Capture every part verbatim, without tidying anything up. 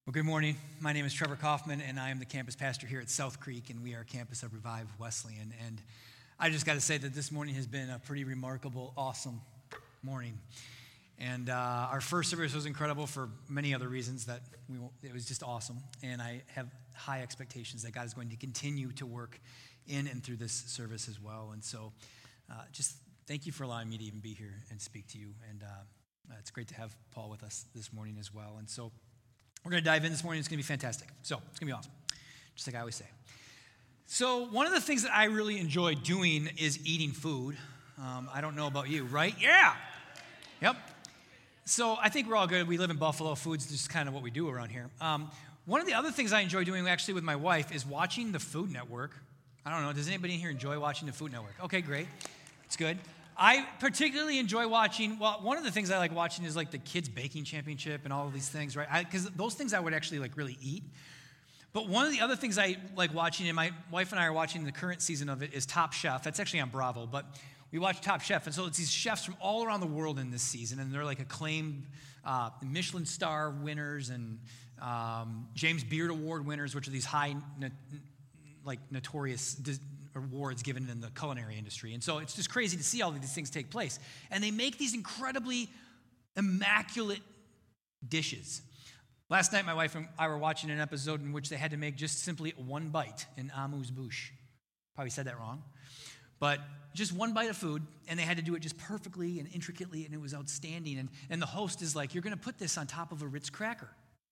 Well, good morning. My name is Trevor Kaufman, and I am the campus pastor here at South Creek, and we are campus of Revive Wesleyan. And I just got to say that this morning has been a pretty remarkable, awesome morning. And uh, our first service was incredible for many other reasons that we won't, it was just awesome. And I have high expectations that God is going to continue to work in and through this service as well. And so uh, just thank you for allowing me to even be here and speak to you. And uh, it's great to have Paul with us this morning as well. And so we're going to dive in this morning. It's going to be fantastic. So it's going to be awesome, just like I always say. So one of the things that I really enjoy doing is eating food. Um, I don't know about you, right? Yeah. Yep. So I think we're all good. We live in Buffalo. Food's just kind of what we do around here. Um, one of the other things I enjoy doing actually with my wife is watching the Food Network. I don't know. Does anybody in here enjoy watching the Food Network? Okay, great. It's good. I particularly enjoy watching, well, one of the things I like watching is like the Kids Baking Championship and all of these things, right? Because those things I would actually like really eat. But one of the other things I like watching, and my wife and I are watching the current season of it, is Top Chef. That's actually on Bravo, but we watch Top Chef. And so it's these chefs from all around the world in this season, and they're like acclaimed uh, Michelin star winners and um, James Beard Award winners, which are these high, no, like notorious awards given in the culinary industry. And so it's just crazy to see all of these things take place. And they make these incredibly immaculate dishes. Last night, my wife and I were watching an episode in which they had to make just simply one bite in amuse-bouche. Probably said that wrong. But just one bite of food, and they had to do it just perfectly and intricately, and it was outstanding. And, and the host is like, you're going to put this on top of a Ritz cracker.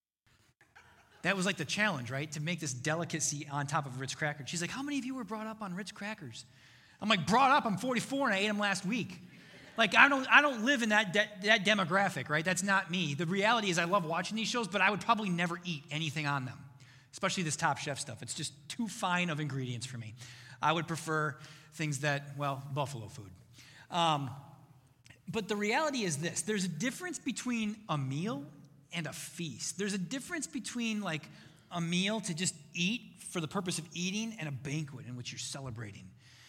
That was like the challenge, right? To make this delicacy on top of Ritz crackers. She's like, how many of you were brought up on Ritz crackers? I'm like, brought up? I'm forty-four and I ate them last week. Like, I don't I don't live in that de- that demographic, right? That's not me. The reality is I love watching these shows, but I would probably never eat anything on them, especially this Top Chef stuff. It's just too fine of ingredients for me. I would prefer things that, well, buffalo food. Um, but the reality is this. There's a difference between a meal and a feast. There's a difference between like a meal to just eat for the purpose of eating and a banquet in which you're celebrating.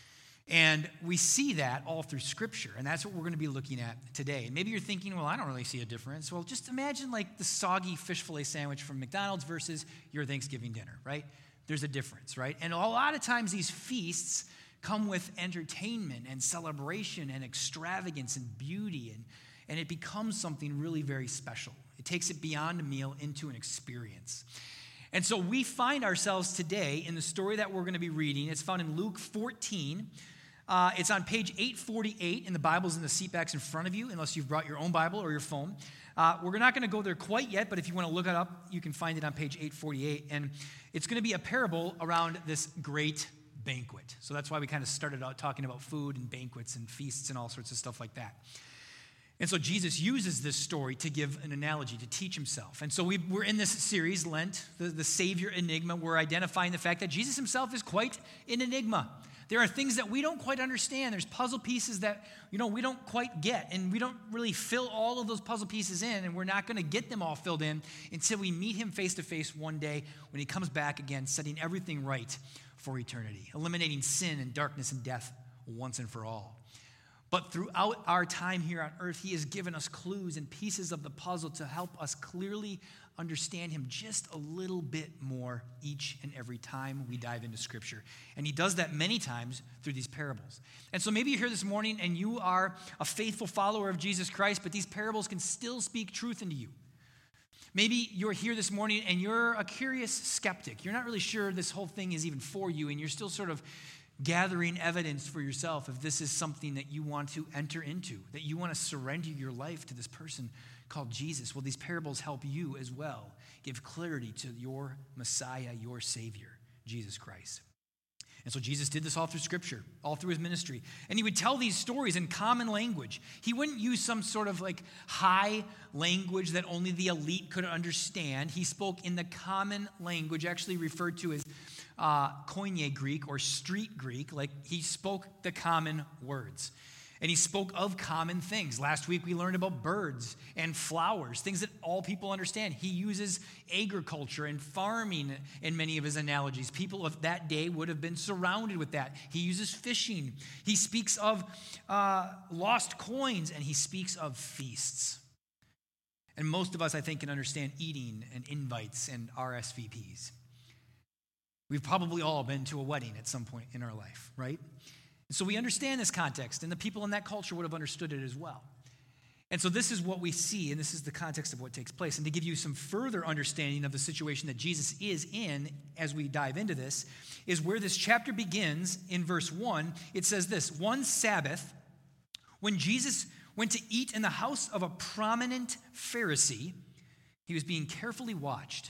And we see that all through Scripture, and that's what we're going to be looking at today. And maybe you're thinking, well, I don't really see a difference. Well, just imagine like the soggy fish fillet sandwich from McDonald's versus your Thanksgiving dinner, right? There's a difference, right? And a lot of times these feasts come with entertainment and celebration and extravagance and beauty, and, and it becomes something really very special. It takes it beyond a meal into an experience. And so we find ourselves today in the story that we're going to be reading. It's found in Luke fourteen. Uh, it's on page eight forty-eight in the Bibles in the seatbacks in front of you, unless you've brought your own Bible or your phone. Uh, we're not going to go there quite yet, but if you want to look it up, you can find it on page eight forty-eight. And it's going to be a parable around this great banquet. So that's why we kind of started out talking about food and banquets and feasts and all sorts of stuff like that. And so Jesus uses this story to give an analogy, to teach himself. And so we, we're in this series, Lent, the, the Savior Enigma. We're identifying the fact that Jesus himself is quite an enigma. There are things that we don't quite understand. There's puzzle pieces that, you know, we don't quite get. And we don't really fill all of those puzzle pieces in. And we're not going to get them all filled in until we meet him face to face one day when he comes back again, setting everything right for eternity, eliminating sin and darkness and death once and for all. But throughout our time here on earth, he has given us clues and pieces of the puzzle to help us clearly understand him just a little bit more each and every time we dive into Scripture. And he does that many times through these parables. And so maybe you're here this morning and you are a faithful follower of Jesus Christ, but these parables can still speak truth into you. Maybe you're here this morning and you're a curious skeptic. You're not really sure this whole thing is even for you, and you're still sort of gathering evidence for yourself if this is something that you want to enter into, that you want to surrender your life to this person called Jesus. Well, these parables help you as well give clarity to your Messiah, your Savior, Jesus Christ. And so Jesus did this all through Scripture, all through his ministry. And he would tell these stories in common language. He wouldn't use some sort of like high language that only the elite could understand. He spoke in the common language, actually referred to as uh, Koine Greek or street Greek. Like he spoke the common words. And he spoke of common things. Last week we learned about birds and flowers, things that all people understand. He uses agriculture and farming in many of his analogies. People of that day would have been surrounded with that. He uses fishing. He speaks of uh, lost coins, and he speaks of feasts. And most of us, I think, can understand eating and invites and R S V Ps. We've probably all been to a wedding at some point in our life, right? And so we understand this context, and the people in that culture would have understood it as well. And so this is what we see, and this is the context of what takes place. And to give you some further understanding of the situation that Jesus is in as we dive into this, is where this chapter begins in verse one. It says this: one Sabbath, when Jesus went to eat in the house of a prominent Pharisee, he was being carefully watched.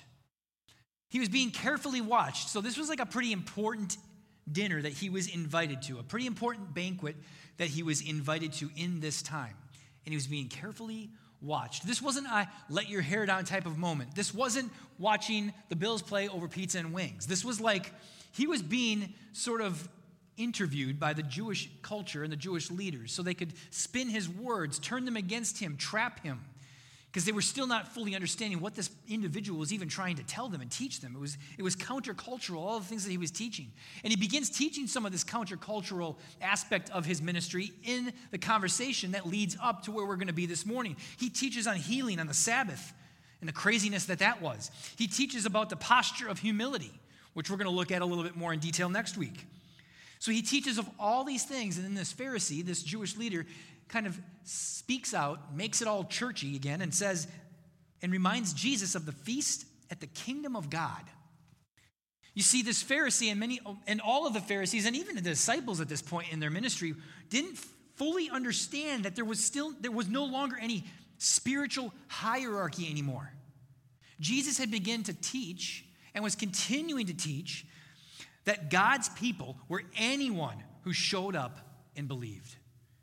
He was being carefully watched. So this was like a pretty important dinner that he was invited to, a pretty important banquet that he was invited to in this time. And he was being carefully watched. This wasn't a let your hair down type of moment. This wasn't watching the Bills play over pizza and wings. This was like he was being sort of interviewed by the Jewish culture and the Jewish leaders so they could spin his words, turn them against him, trap him, because they were still not fully understanding what this individual was even trying to tell them and teach them. It was, it was countercultural, all the things that he was teaching. And he begins teaching some of this countercultural aspect of his ministry in the conversation that leads up to where we're going to be this morning. He teaches on healing on the Sabbath and the craziness that that was. He teaches about the posture of humility, which we're going to look at a little bit more in detail next week. So he teaches of all these things, and then this Pharisee, this Jewish leader, kind of speaks out, makes it all churchy again, and says, and reminds Jesus of the feast at the kingdom of God. You see, this Pharisee and many, and all of the Pharisees, and even the disciples at this point in their ministry, didn't fully understand that there was still, there was no longer any spiritual hierarchy anymore. Jesus had begun to teach and was continuing to teach that God's people were anyone who showed up and believed.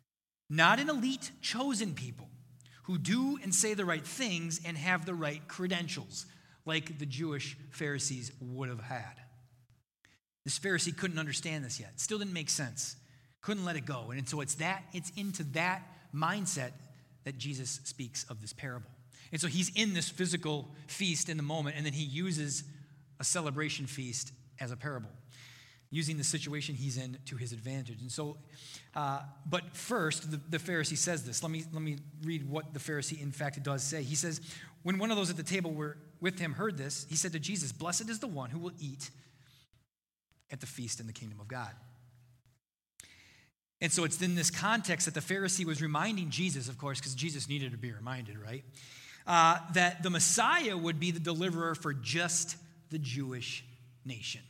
Not an elite chosen people who do and say the right things and have the right credentials, like the Jewish Pharisees would have had. This Pharisee couldn't understand this yet. It still didn't make sense. Couldn't let it go. And so it's that, it's into that mindset that Jesus speaks of this parable. And so he's in this physical feast in the moment, and then he uses a celebration feast as a parable, using the situation he's in to his advantage. And so, uh, but first, the, the Pharisee says this. Let me, let me read what the Pharisee, in fact, does say. He says, when one of those at the table were with him heard this, he said to Jesus, "Blessed is the one who will eat at the feast in the kingdom of God." And so it's in this context that the Pharisee was reminding Jesus, of course, because Jesus needed to be reminded, right? Uh, that the Messiah would be the deliverer for just the Jewish nation.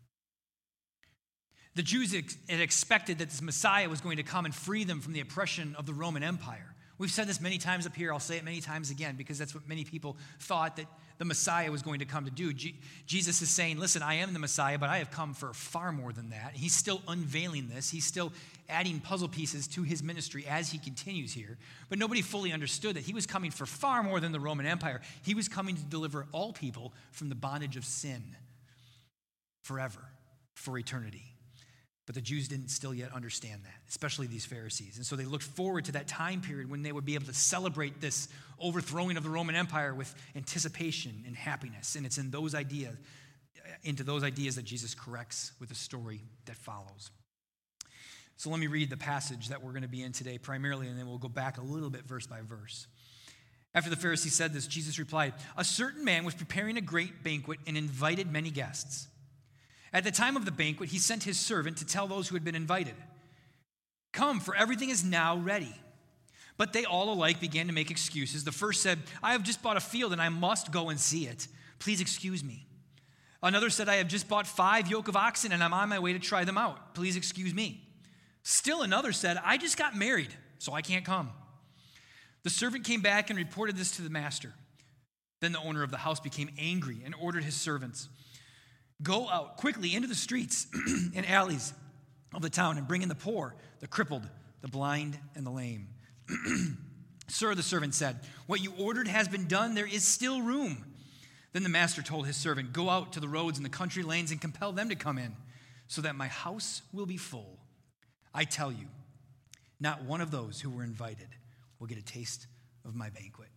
The Jews had expected that this Messiah was going to come and free them from the oppression of the Roman Empire. We've said this many times up here. I'll say it many times again because that's what many people thought that the Messiah was going to come to do. Je- Jesus is saying, listen, I am the Messiah, but I have come for far more than that. He's still unveiling this. He's still adding puzzle pieces to his ministry as he continues here. But nobody fully understood that he was coming for far more than the Roman Empire. He was coming to deliver all people from the bondage of sin forever, for eternity. But the Jews didn't still yet understand that, especially these Pharisees. And so they looked forward to that time period when they would be able to celebrate this overthrowing of the Roman Empire with anticipation and happiness. And it's in those ideas, into those ideas that Jesus corrects with the story that follows. So let me read the passage that we're going to be in today primarily, and then we'll go back a little bit verse by verse. After the Pharisee said this, Jesus replied, "A certain man was preparing a great banquet and invited many guests. At the time of the banquet, he sent his servant to tell those who had been invited, 'Come, for everything is now ready.' But they all alike began to make excuses. The first said, 'I have just bought a field and I must go and see it. Please excuse me.' Another said, 'I have just bought five yoke of oxen and I'm on my way to try them out. Please excuse me.' Still another said, 'I just got married, so I can't come.' The servant came back and reported this to the master. Then the owner of the house became angry and ordered his servants, 'Go out quickly into the streets and alleys of the town and bring in the poor, the crippled, the blind, and the lame.' 'Sir,' the servant said, 'what you ordered has been done. There is still room.' Then the master told his servant, 'Go out to the roads and the country lanes and compel them to come in, so that my house will be full. I tell you, not one of those who were invited will get a taste of my banquet.'"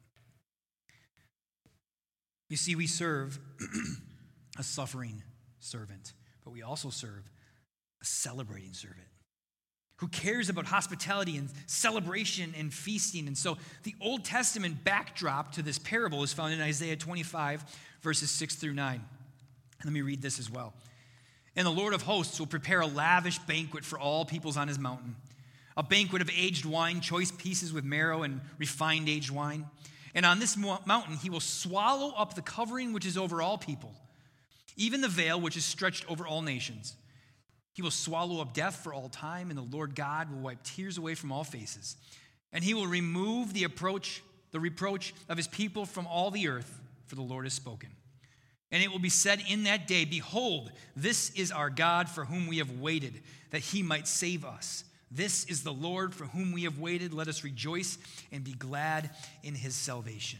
You see, we serve a suffering servant, but we also serve a celebrating servant who cares about hospitality and celebration and feasting. And so the Old Testament backdrop to this parable is found in Isaiah twenty-five, verses six through nine. Let me read this as well. And the Lord of hosts will prepare a lavish banquet for all peoples on his mountain, a banquet of aged wine, choice pieces with marrow and refined aged wine. And on this mountain he will swallow up the covering which is over all people, even the veil which is stretched over all nations. He will swallow up death for all time, and the Lord God will wipe tears away from all faces. And he will remove the approach, the reproach of his people from all the earth, for the Lord has spoken. And it will be said in that day, behold, this is our God for whom we have waited, that he might save us. This is the Lord for whom we have waited. Let us rejoice and be glad in his salvation.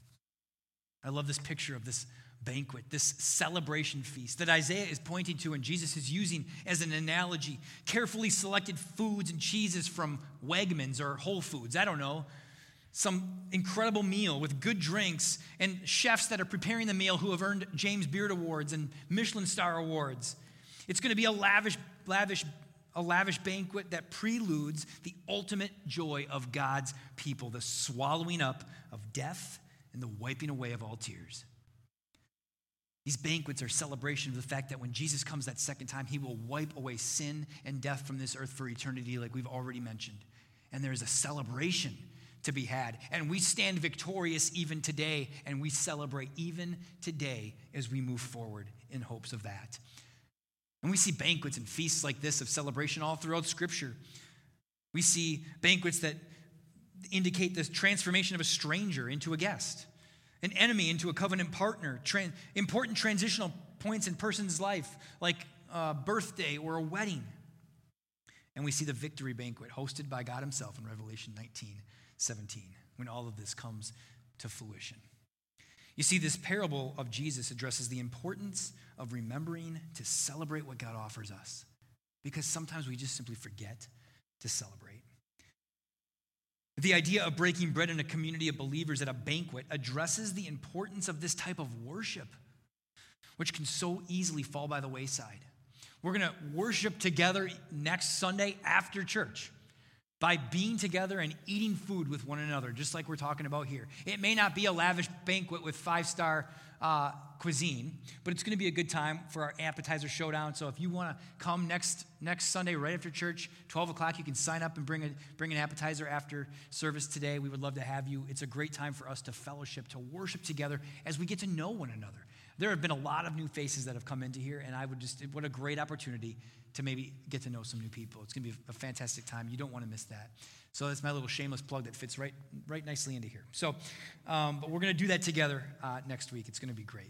I love this picture of this banquet, this celebration feast that Isaiah is pointing to and Jesus is using as an analogy. Carefully selected foods and cheeses from Wegmans or Whole Foods, I don't know. Some incredible meal with good drinks and chefs that are preparing the meal who have earned James Beard Awards and Michelin Star Awards. It's going to be a lavish, lavish A lavish banquet that preludes the ultimate joy of God's people, the swallowing up of death and the wiping away of all tears. These banquets are celebration of the fact that when Jesus comes that second time, he will wipe away sin and death from this earth for eternity, like we've already mentioned. And there is a celebration to be had. And we stand victorious even today, and we celebrate even today as we move forward in hopes of that. And we see banquets and feasts like this of celebration all throughout Scripture. We see banquets that indicate the transformation of a stranger into a guest, an enemy into a covenant partner, tra- important transitional points in a person's life, like a birthday or a wedding. And we see the victory banquet hosted by God himself in Revelation nineteen seventeen, when all of this comes to fruition. You see, this parable of Jesus addresses the importance of remembering to celebrate what God offers us, because sometimes we just simply forget to celebrate. The idea of breaking bread in a community of believers at a banquet addresses the importance of this type of worship, which can so easily fall by the wayside. We're going to worship together next Sunday after church by being together and eating food with one another, just like we're talking about here. It may not be a lavish banquet with five-star uh, cuisine, but it's going to be a good time for our appetizer showdown. So if you want to come next next Sunday right after church, twelve o'clock, you can sign up and bring a bring an appetizer after service today. We would love to have you. It's a great time for us to fellowship, to worship together as we get to know one another. There have been a lot of new faces that have come into here, and I would just, what a great opportunity to maybe get to know some new people. It's going to be a fantastic time. You don't want to miss that. So that's my little shameless plug that fits right right nicely into here. So, um, but we're going to do that together uh, next week. It's going to be great.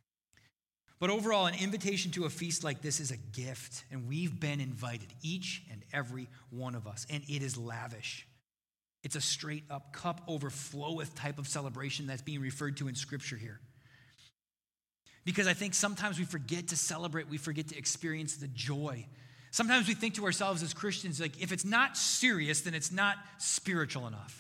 But overall, an invitation to a feast like this is a gift, and we've been invited, each and every one of us, and it is lavish. It's a straight-up cup overfloweth type of celebration that's being referred to in Scripture here. Because I think sometimes we forget to celebrate, we forget to experience the joy. Sometimes we think to ourselves as Christians, like, if it's not serious, then it's not spiritual enough.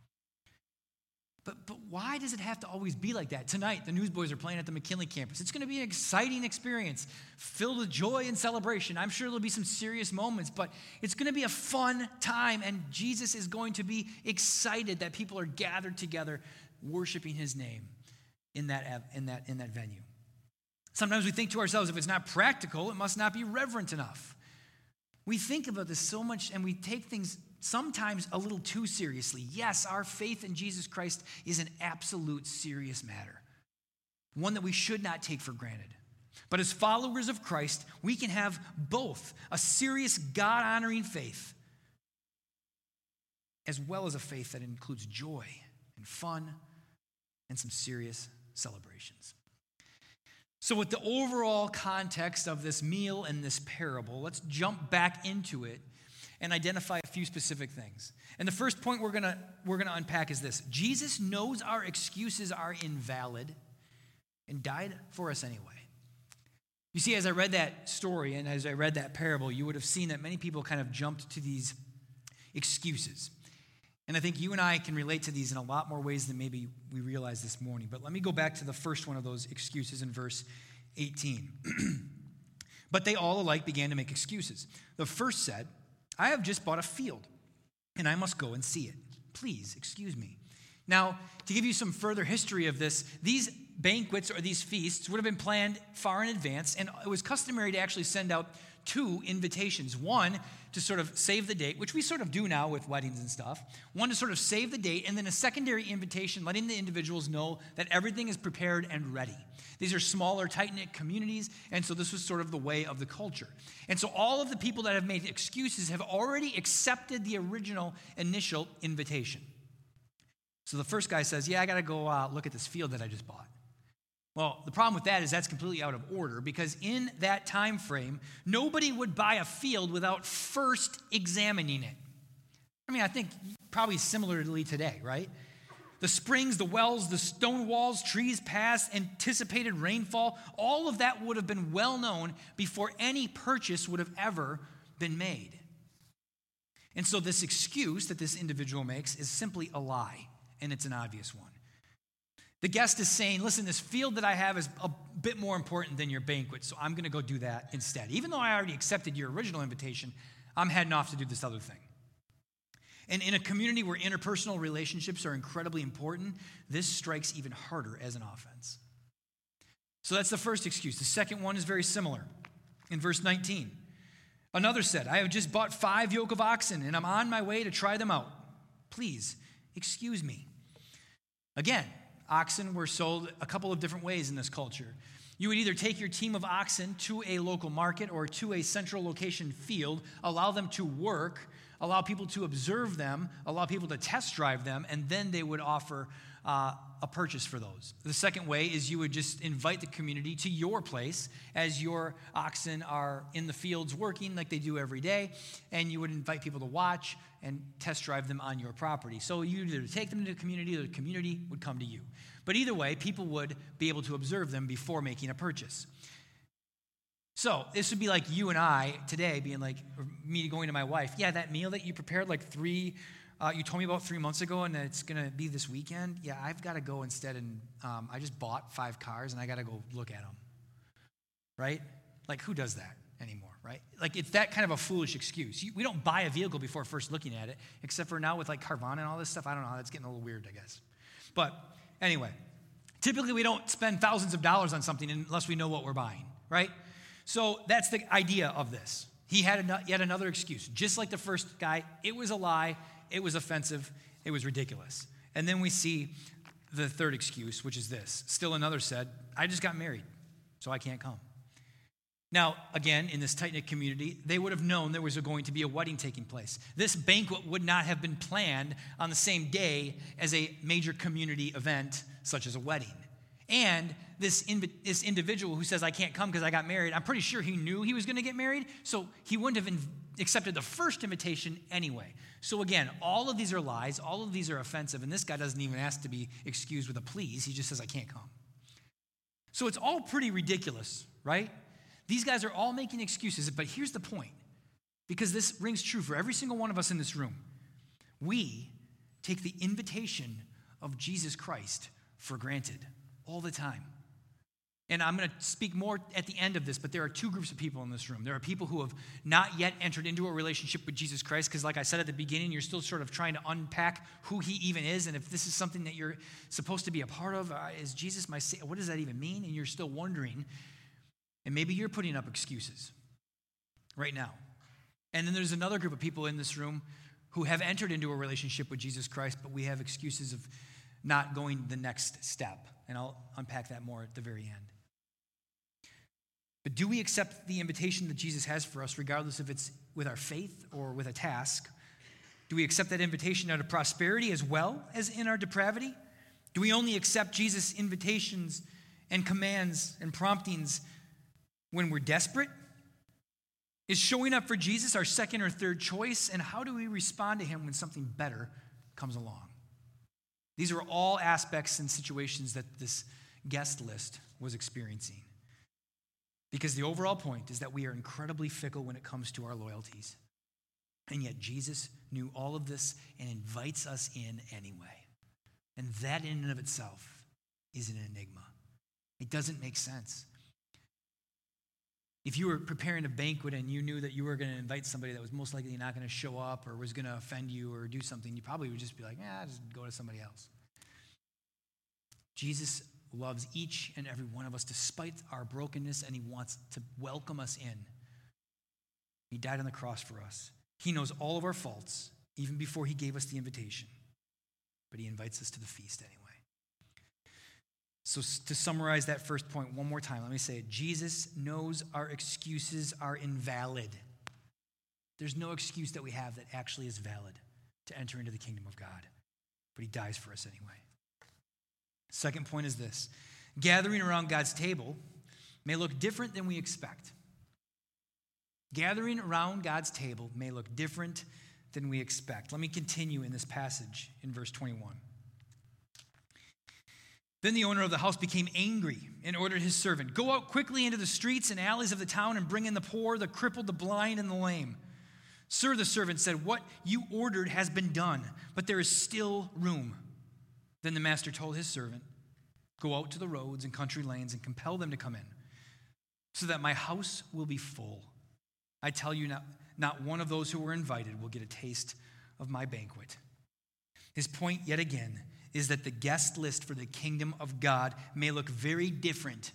But, but why does it have to always be like that? Tonight, the Newsboys are playing at the McKinley campus. It's going to be an exciting experience, filled with joy and celebration. I'm sure there'll be some serious moments, but it's going to be a fun time, and Jesus is going to be excited that people are gathered together worshiping his name in that, in that, in that venue. Sometimes we think to ourselves, if it's not practical, it must not be reverent enough. We think about this so much, and we take things sometimes a little too seriously. Yes, our faith in Jesus Christ is an absolute serious matter, one that we should not take for granted. But as followers of Christ, we can have both a serious God-honoring faith as well as a faith that includes joy and fun and some serious celebrations. So with the overall context of this meal and this parable, let's jump back into it and identify a few specific things. And the first point we're gonna we're gonna unpack is this: Jesus knows our excuses are invalid and died for us anyway. You see, as I read that story and as I read that parable, you would have seen that many people kind of jumped to these excuses. And I think you and I can relate to these in a lot more ways than maybe we realize this morning. But let me go back to the first one of those excuses in verse eighteen. But they all alike began to make excuses. The first said, I have just bought a field, and I must go and see it. Please, excuse me. Now, to give you some further history of this, these banquets or these feasts would have been planned far in advance, and it was customary to actually send out two invitations. One, to sort of save the date, which we sort of do now with weddings and stuff. One, to sort of save the date, and then a secondary invitation letting the individuals know that everything is prepared and ready. These are smaller, tight-knit communities, and so this was sort of the way of the culture. And so all of the people that have made excuses have already accepted the original initial invitation. So the first guy says, yeah, I got to go uh, look at this field that I just bought. Well, the problem with that is that's completely out of order, because in that time frame, nobody would buy a field without first examining it. I mean, I think probably similarly today, right? The springs, the wells, the stone walls, trees, paths, anticipated rainfall, all of that would have been well known before any purchase would have ever been made. And so this excuse that this individual makes is simply a lie, and it's an obvious one. The guest is saying, listen, this field that I have is a bit more important than your banquet, so I'm going to go do that instead. Even though I already accepted your original invitation, I'm heading off to do this other thing. And in a community where interpersonal relationships are incredibly important, this strikes even harder as an offense. So that's the first excuse. The second one is very similar. In verse nineteen, another said, I have just bought five yoke of oxen, and I'm on my way to try them out. Please, excuse me. Again, oxen were sold a couple of different ways in this culture. You would either take your team of oxen to a local market or to a central location field, allow them to work, allow people to observe them, allow people to test drive them, and then they would offer uh, a purchase for those. The second way is you would just invite the community to your place as your oxen are in the fields working like they do every day, and you would invite people to watch and test drive them on your property. So you either take them to the community or the community would come to you. But either way, people would be able to observe them before making a purchase. So this would be like you and I today being like, or me going to my wife, yeah, that meal that you prepared like three, uh, you told me about three months ago and it's going to be this weekend. Yeah, I've got to go instead and um, I just bought five cars and I got to go look at them, right? Like who does that anymore, right? Like it's that kind of a foolish excuse. You, we don't buy a vehicle before first looking at it, except for now with like Carvana and all this stuff. I don't know, that's getting a little weird, I guess. But anyway, typically we don't spend thousands of dollars on something unless we know what we're buying, right? So that's the idea of this. He had yet another excuse. Just like the first guy, it was a lie, it was offensive, it was ridiculous. And then we see the third excuse, which is this. Still another said, I just got married, so I can't come. Now, again, in this tight-knit community, they would have known there was going to be a wedding taking place. This banquet would not have been planned on the same day as a major community event, such as a wedding. And this, inv- this individual who says, I can't come because I got married, I'm pretty sure he knew he was going to get married, so he wouldn't have in- accepted the first invitation anyway. So again, all of these are lies, all of these are offensive, and this guy doesn't even ask to be excused with a please. He just says, I can't come. So it's all pretty ridiculous, right? These guys are all making excuses, but here's the point, because this rings true for every single one of us in this room. We take the invitation of Jesus Christ for granted all the time. And I'm going to speak more at the end of this, but there are two groups of people in this room. There are people who have not yet entered into a relationship with Jesus Christ, because like I said at the beginning, you're still sort of trying to unpack who he even is, and if this is something that you're supposed to be a part of. Uh, is Jesus my Savior? What does that even mean? And you're still wondering, and maybe you're putting up excuses right now. And then there's another group of people in this room who have entered into a relationship with Jesus Christ, but we have excuses of not going the next step. And I'll unpack that more at the very end. But do we accept the invitation that Jesus has for us, regardless if it's with our faith or with a task? Do we accept that invitation out of prosperity as well as in our depravity? Do we only accept Jesus' invitations and commands and promptings when we're desperate? Is showing up for Jesus our second or third choice? And how do we respond to him when something better comes along? These are all aspects and situations that this guest list was experiencing. Because the overall point is that we are incredibly fickle when it comes to our loyalties. And yet Jesus knew all of this and invites us in anyway. And that in and of itself is an enigma. It doesn't make sense. If you were preparing a banquet and you knew that you were going to invite somebody that was most likely not going to show up or was going to offend you or do something, you probably would just be like, yeah, just go to somebody else. Jesus loves each and every one of us despite our brokenness, and he wants to welcome us in. He died on the cross for us. He knows all of our faults, even before he gave us the invitation. But he invites us to the feast anyway. So to summarize that first point one more time, let me say it. Jesus knows our excuses are invalid. There's no excuse that we have that actually is valid to enter into the kingdom of God. But he dies for us anyway. Second point is this. Gathering around God's table may look different than we expect. Gathering around God's table may look different than we expect. Let me continue in this passage in verse twenty-one. Then the owner of the house became angry and ordered his servant, "Go out quickly into the streets and alleys of the town and bring in the poor, the crippled, the blind, and the lame." "Sir," the servant said, "what you ordered has been done, but there is still room." Then the master told his servant, "Go out to the roads and country lanes and compel them to come in, so that my house will be full. I tell you, not, not one of those who were invited will get a taste of my banquet." His point, yet again, is that the guest list for the kingdom of God may look very different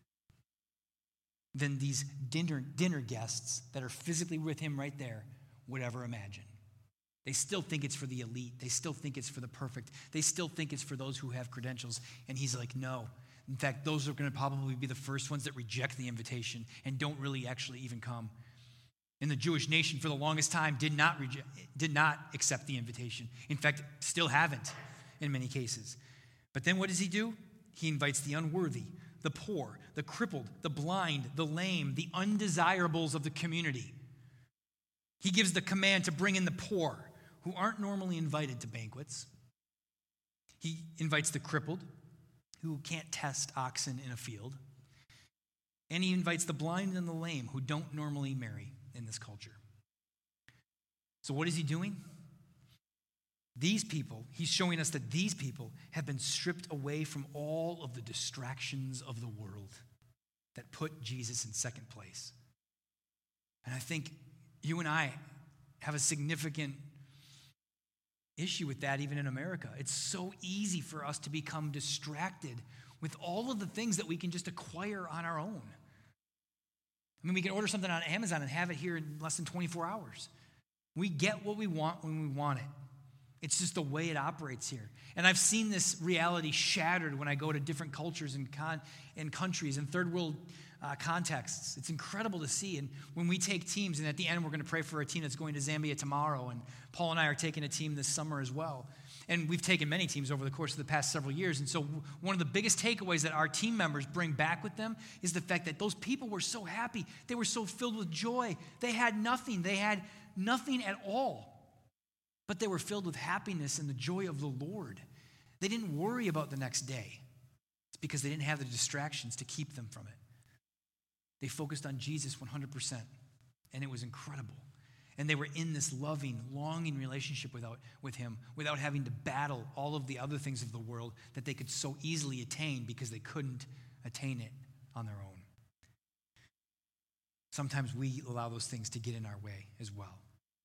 than these dinner, dinner guests that are physically with him right there would ever imagine. They still think it's for the elite. They still think it's for the perfect. They still think it's for those who have credentials. And he's like, no. In fact, those are going to probably be the first ones that reject the invitation and don't really actually even come. And the Jewish nation for the longest time did not reject, did not accept the invitation. In fact, still haven't in many cases. But then what does he do? He invites the unworthy, the poor, the crippled, the blind, the lame, the undesirables of the community. He gives the command to bring in the poor, who aren't normally invited to banquets. He invites the crippled, who can't test oxen in a field. And he invites the blind and the lame, who don't normally marry in this culture. So what is he doing? These people, he's showing us that these people have been stripped away from all of the distractions of the world that put Jesus in second place. And I think you and I have a significant issue with that even in America. It's so easy for us to become distracted with all of the things that we can just acquire on our own. I mean, we can order something on Amazon and have it here in less than twenty-four hours. We get what we want when we want it. It's just the way it operates here. And I've seen this reality shattered when I go to different cultures and, con- and countries and third world uh, contexts. It's incredible to see. And when we take teams, and at the end we're going to pray for a team that's going to Zambia tomorrow, and Paul and I are taking a team this summer as well. And we've taken many teams over the course of the past several years. And so one of the biggest takeaways that our team members bring back with them is the fact that those people were so happy. They were so filled with joy. They had nothing. They had nothing at all. But they were filled with happiness and the joy of the Lord. They didn't worry about the next day. It's because they didn't have the distractions to keep them from it. They focused on Jesus one hundred percent, and it was incredible. And they were in this loving, longing relationship without, with him without having to battle all of the other things of the world that they could so easily attain because they couldn't attain it on their own. Sometimes we allow those things to get in our way as well.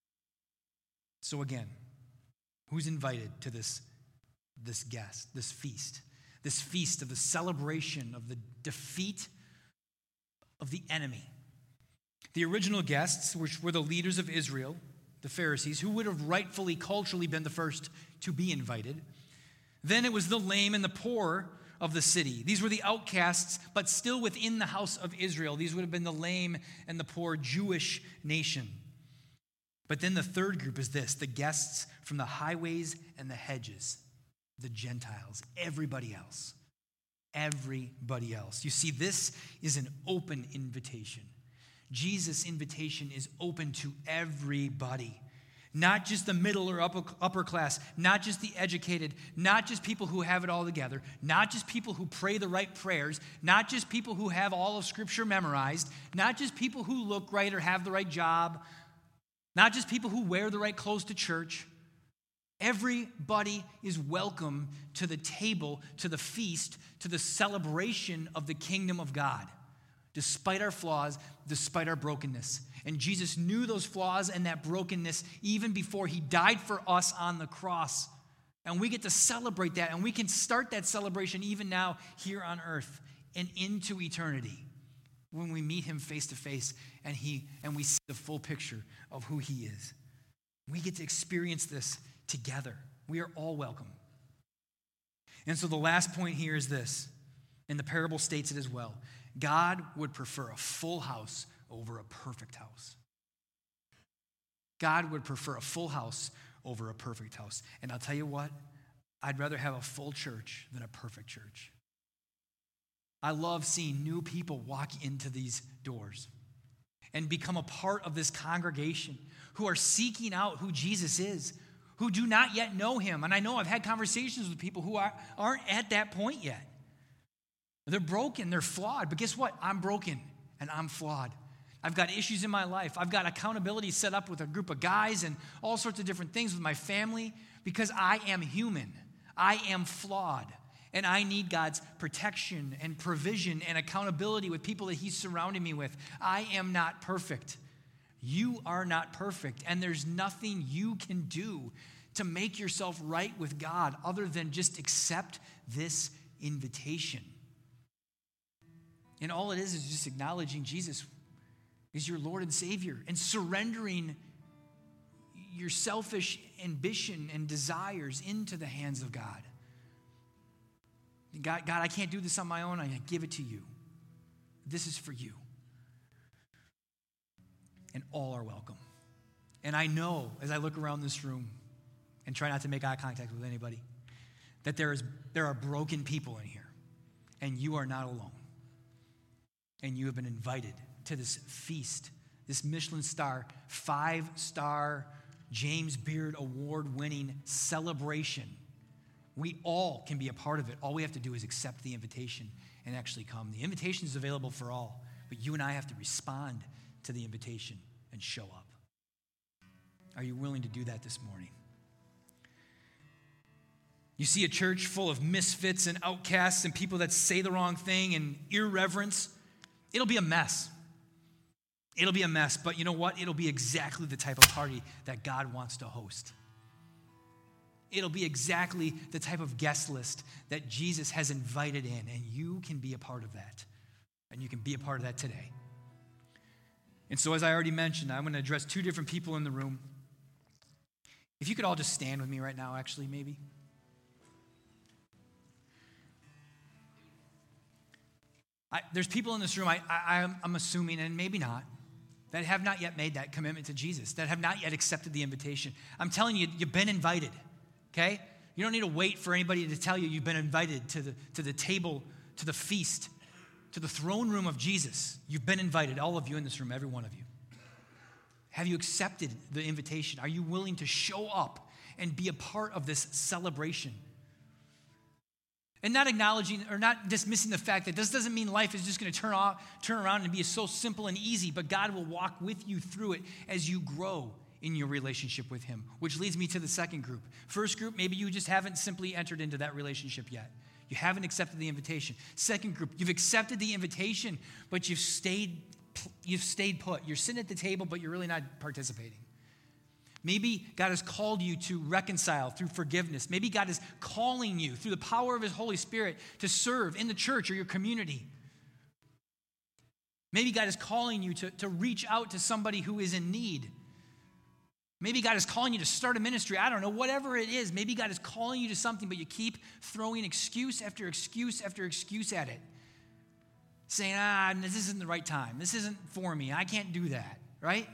So again, who's invited to this, this guest, this feast? This feast of the celebration of the defeat of the enemy. The original guests, which were the leaders of Israel, the Pharisees, who would have rightfully, culturally been the first to be invited. Then it was the lame and the poor of the city. These were the outcasts, but still within the house of Israel. These would have been the lame and the poor Jewish nation. But then the third group is this, the guests from the highways and the hedges, the Gentiles, everybody else. Everybody else. You see, this is an open invitation. Jesus' invitation is open to everybody. Not just the middle or upper, upper class, not just the educated, not just people who have it all together, not just people who pray the right prayers, not just people who have all of Scripture memorized, not just people who look right or have the right job, not just people who wear the right clothes to church. Everybody is welcome to the table, to the feast, to the celebration of the kingdom of God. despite our flaws, despite our brokenness. And Jesus knew those flaws and that brokenness even before he died for us on the cross. And we get to celebrate that, and we can start that celebration even now here on earth and into eternity when we meet him face to face and he and we see the full picture of who he is. We get to experience this together. We are all welcome. And so the last point here is this, and the parable states it as well. God would prefer a full house over a perfect house. God would prefer a full house over a perfect house. And I'll tell you what, I'd rather have a full church than a perfect church. I love seeing new people walk into these doors and become a part of this congregation who are seeking out who Jesus is, who do not yet know him. And I know I've had conversations with people who are, aren't at that point yet. They're broken, they're flawed, but guess what? I'm broken and I'm flawed. I've got issues in my life. I've got accountability set up with a group of guys and all sorts of different things with my family because I am human. I am flawed. And I need God's protection and provision and accountability with people that he's surrounding me with. I am not perfect. You are not perfect. And there's nothing you can do to make yourself right with God other than just accept this invitation. And all it is is just acknowledging Jesus is your Lord and Savior and surrendering your selfish ambition and desires into the hands of God. God, God, I can't do this on my own. I give it to you. This is for you. And all are welcome. And I know as I look around this room and try not to make eye contact with anybody, that there is there are broken people in here. And you are not alone. And you have been invited to this feast, this Michelin star, five-star James Beard award-winning celebration. We all can be a part of it. All we have to do is accept the invitation and actually come. The invitation is available for all, but you and I have to respond to the invitation and show up. Are you willing to do that this morning? You see a church full of misfits and outcasts and people that say the wrong thing and irreverence, it'll be a mess. It'll be a mess, but you know what? It'll be exactly the type of party that God wants to host. It'll be exactly the type of guest list that Jesus has invited in, and you can be a part of that. And you can be a part of that today. And so as I already mentioned, I'm going to address two different people in the room. If you could all just stand with me right now, actually, maybe. I, there's people in this room, I, I, I'm, I'm assuming, and maybe not, that have not yet made that commitment to Jesus, that have not yet accepted the invitation. I'm telling you, you've been invited. Okay? You don't need to wait for anybody to tell you you've been invited to the, to the table, to the feast, to the throne room of Jesus. You've been invited, all of you in this room, every one of you. Have you accepted the invitation? Are you willing to show up and be a part of this celebration? And not acknowledging or not dismissing the fact that this doesn't mean life is just going to turn off, turn around and be so simple and easy, but God will walk with you through it as you grow in your relationship with him, which leads me to the second group. First group, maybe you just haven't simply entered into that relationship yet. You haven't accepted the invitation. Second group, you've accepted the invitation, but you've stayed, you've stayed put. You're sitting at the table, but you're really not participating. Maybe God has called you to reconcile through forgiveness. Maybe God is calling you through the power of his Holy Spirit to serve in the church or your community. Maybe God is calling you to, to reach out to somebody who is in need. Maybe God is calling you to start a ministry. I don't know, whatever it is. Maybe God is calling you to something, but you keep throwing excuse after excuse after excuse at it. Saying, ah, this isn't the right time. This isn't for me. I can't do that, right?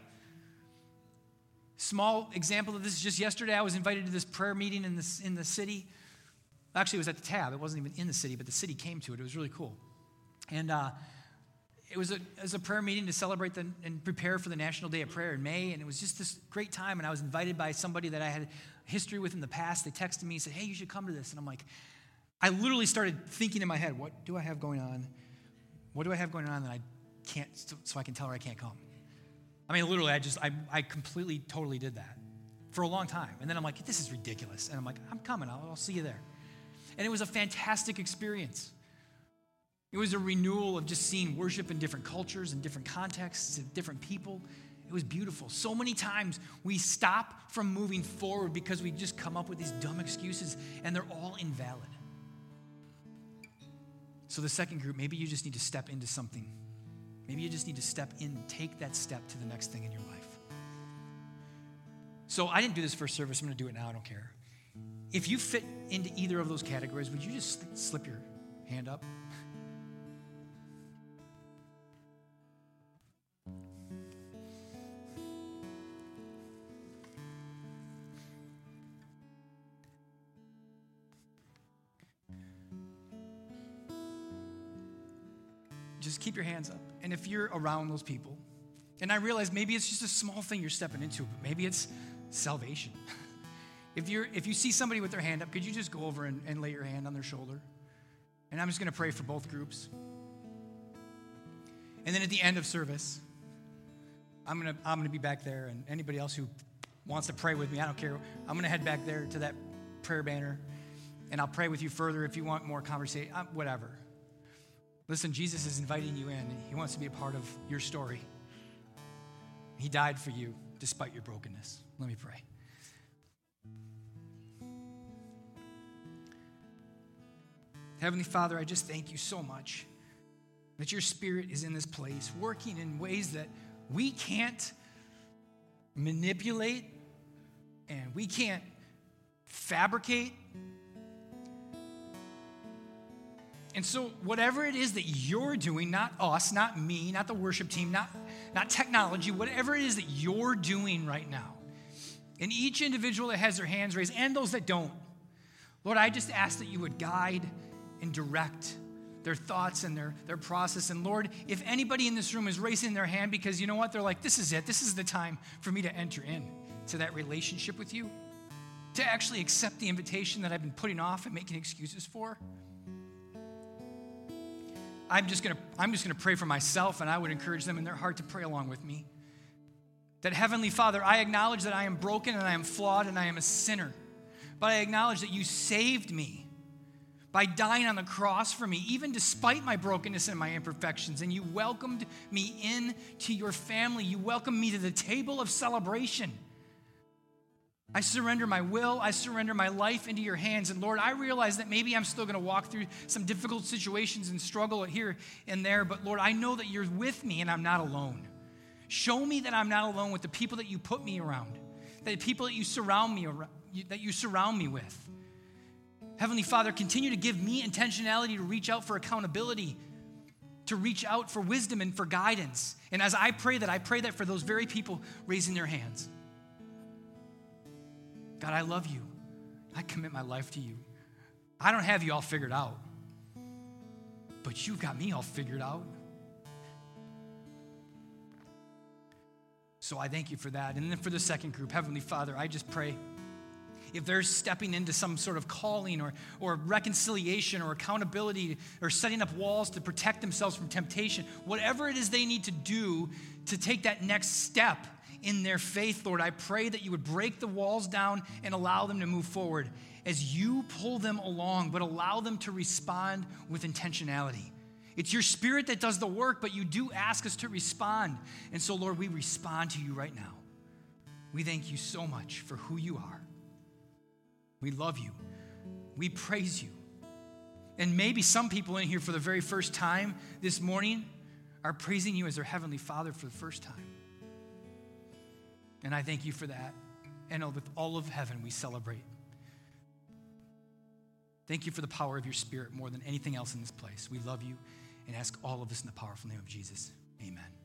Small example of this is just yesterday I was invited to this prayer meeting in, this, in the city. Actually, it was at the Tab. It wasn't even in the city, but the city came to it. It was really cool. And uh, It was, a, it was a prayer meeting to celebrate the, and prepare for the National Day of Prayer in May, and it was just this great time, and I was invited by somebody that I had history with in the past. They texted me and said, hey, you should come to this, and I'm like, I literally started thinking in my head, what do I have going on? What do I have going on that I can't, so I can tell her I can't come? I mean, literally, I just, I, I completely, totally did that for a long time, and then I'm like, this is ridiculous, and I'm like, I'm coming, I'll, I'll see you there. And it was a fantastic experience. It was a renewal of just seeing worship in different cultures and different contexts and different people. It was beautiful. So many times we stop from moving forward because we just come up with these dumb excuses, and they're all invalid. So the second group, maybe you just need to step into something. Maybe you just need to step in, take that step to the next thing in your life. So I didn't do this first service. I'm going to do it now. I don't care. If you fit into either of those categories, would you just slip your hand up? Just keep your hands up. And if you're around those people, and I realize maybe it's just a small thing you're stepping into, but maybe it's salvation. If you're if you see somebody with their hand up, could you just go over and, and lay your hand on their shoulder? And I'm just going to pray for both groups. And then at the end of service, I'm going to I'm going to be back there, and anybody else who wants to pray with me, I don't care. I'm going to head back there to that prayer banner, and I'll pray with you further if you want more conversation, whatever. Listen, Jesus is inviting you in, and he wants to be a part of your story. He died for you despite your brokenness. Let me pray. Heavenly Father, I just thank you so much that your Spirit is in this place, working in ways that we can't manipulate and we can't fabricate. And so whatever it is that you're doing, not us, not me, not the worship team, not, not technology, whatever it is that you're doing right now, and each individual that has their hands raised and those that don't, Lord, I just ask that you would guide and direct their thoughts and their, their process. And Lord, if anybody in this room is raising their hand because you know what, they're like, this is it, this is the time for me to enter in to that relationship with you, to actually accept the invitation that I've been putting off and making excuses for, I'm just gonna I'm just gonna pray for myself, and I would encourage them in their heart to pray along with me. That Heavenly Father, I acknowledge that I am broken and I am flawed and I am a sinner. But I acknowledge that you saved me by dying on the cross for me, even despite my brokenness and my imperfections. And you welcomed me into your family. You welcomed me to the table of celebration. I surrender my will, I surrender my life into your hands. And Lord, I realize that maybe I'm still going to walk through some difficult situations and struggle here and there, but Lord, I know that you're with me and I'm not alone. Show me that I'm not alone with the people that you put me around, the people that you surround me around, that you surround me with. Heavenly Father, continue to give me intentionality to reach out for accountability, to reach out for wisdom and for guidance. And as I pray that, I pray that for those very people raising their hands. God, I love you. I commit my life to you. I don't have you all figured out, but you've got me all figured out. So I thank you for that. And then for the second group, Heavenly Father, I just pray if they're stepping into some sort of calling or, or reconciliation or accountability or setting up walls to protect themselves from temptation, whatever it is they need to do to take that next step in their faith, Lord, I pray that you would break the walls down and allow them to move forward as you pull them along, but allow them to respond with intentionality. It's your Spirit that does the work, but you do ask us to respond. And so, Lord, we respond to you right now. We thank you so much for who you are. We love you. We praise you. And maybe some people in here for the very first time this morning are praising you as their Heavenly Father for the first time. And I thank you for that. And with all of heaven, we celebrate. Thank you for the power of your Spirit more than anything else in this place. We love you and ask all of this in the powerful name of Jesus. Amen.